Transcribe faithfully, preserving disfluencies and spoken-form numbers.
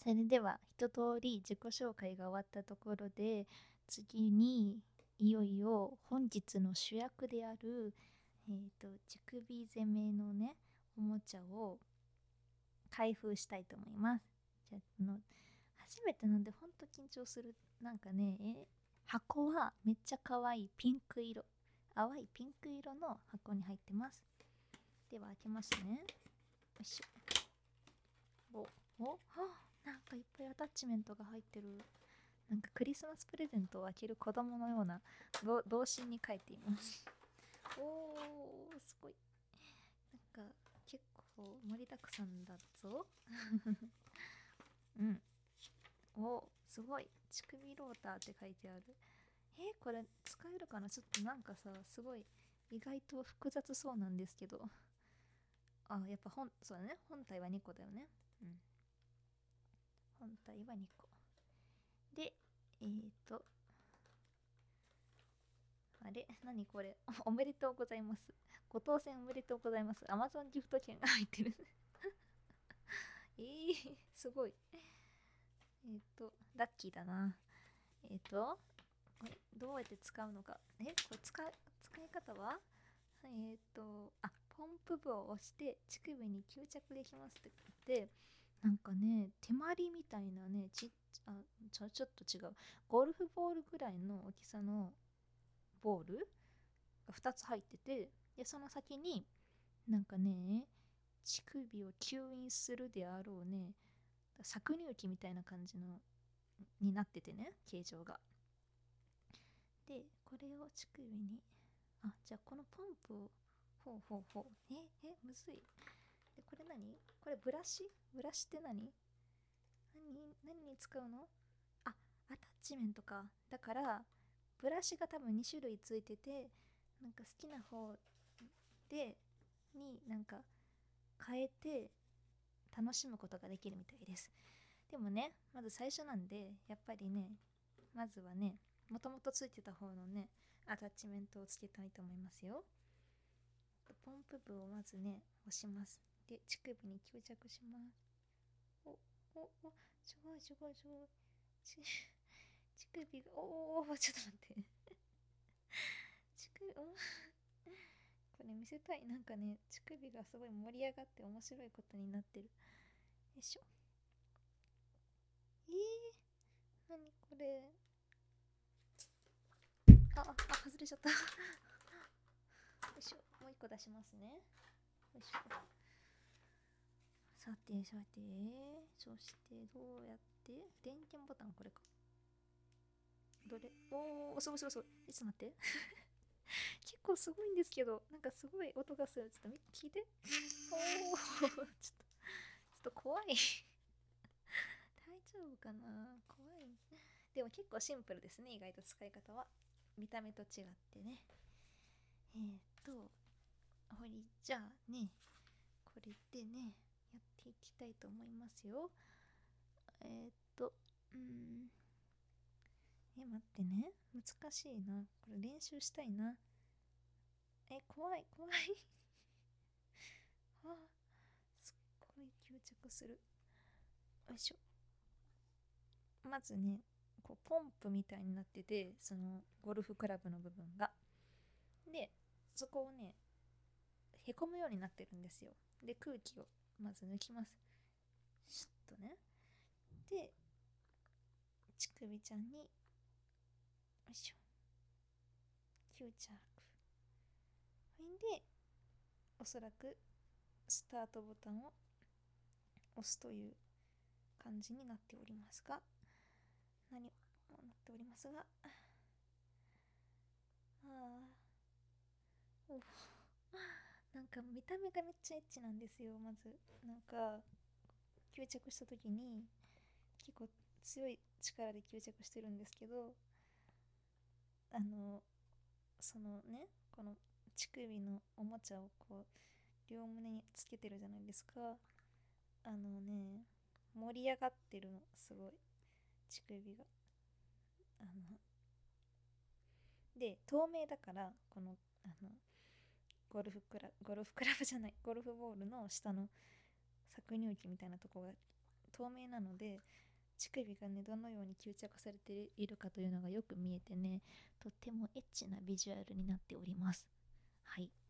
それでは一通り自己紹介が終わったところで、次にいよいよ本日の主役である、えーと、乳首攻めのね、おもちゃを開封したいと思います。じゃあの初めてなんでほんと緊張する。なんかね、え箱はめっちゃ可愛いピンク色、淡いピンク色の箱に入ってます。では開けますね。よいしょ。おおなんかいっぱいアタッチメントが入ってる。なんかクリスマスプレゼントを開ける子供のような童心に書いています。おー、すごい。なんか結構盛りだくさんだぞ。うん。お、すごい。乳首ローターって書いてある。えー、これ使えるかな。ちょっとなんかさ、すごい意外と複雑そうなんですけど。あ、やっぱ本、そうだね。本体はにこだよね。うん。本体はにこ。で、えーと、あれ何これおめでとうございます。ご当選おめでとうございます。Amazon ギフト券が入ってる。えー、すごい。えっ、と、ラッキーだな。えっ、と、これどうやって使うのか。え、これ使い、使い方はえっ、と、あ、ポンプ部を押して乳首に吸着できますって言って、なんかね、手まりみたいなね、ちっあちょ、ちょっと違う。ゴルフボールぐらいの大きさのボールがふたつ入ってて、で、その先になんかね、乳首を吸引するであろうね、搾乳機みたいな感じのになっててね、形状が。で、これを乳首に、あ、じゃあこのポンプを、ほうほうほう。え、え、むずい。で、これ何これブラシブラシって何何何に使うの？あ、アタッチメントか。だから、ブラシが多分に種類ついてて、なんか好きな方で、になんか変えて楽しむことができるみたいです。でもね、まず最初なんで、やっぱりね、まずはね、もともとついてた方のね、アタッチメントをつけたいと思いますよ。ポンプ部をまずね、押します。で、乳首に吸着します。お、お、お、すごいすごいすごい。ち乳首が、おお、ちょっと待って。乳首、おこれ見せたい。なんかね、乳首がすごい盛り上がって面白いことになってる。よいしょ。えー、なにこれ。あ、あ、外れちゃった。よいしょ。もう一個出しますね。よいしょ。さてさて、そしてどうやって電源ボタンこれか。どれおー、すごいすごいすごい。いつ待って。結構すごいんですけど、なんかすごい音がする。ちょっと聞いて。おー、ちょっと、ちょっと怖い。大丈夫かな怖い。でも結構シンプルですね、意外と使い方は。見た目と違ってね。えーっと、ほり、じゃあね、これでね、やっていきたいと思いますよ。えーっと、うーん。え、待ってね。難しいな。これ練習したいな。え、怖い、怖い。あ、すっごい吸着する。よいしょ。まずね、こうポンプみたいになってて、そのゴルフクラブの部分が。で、そこをね、へこむようになってるんですよ。で、空気をまず抜きます。シュッとね。で、乳首ちゃんに、よいしょ、吸着。ほんで、おそらくスタートボタンを押すという感じになっておりますが、何もなっておりますが、あー、おなんか見た目がめっちゃエッチなんですよ。まずなんか吸着した時に結構強い力で吸着してるんですけど、あのそのね、この乳首のおもちゃをこう両胸につけてるじゃないですか。あのね、盛り上がってるの、すごい乳首が。あので、透明だから、このあのゴルフクラゴルフクラブじゃないゴルフボールの下の搾乳機みたいなとこが透明なので、乳首がねどのように吸着されているかというのがよく見えてね、とってもエッチなビジュアルになっております。はい、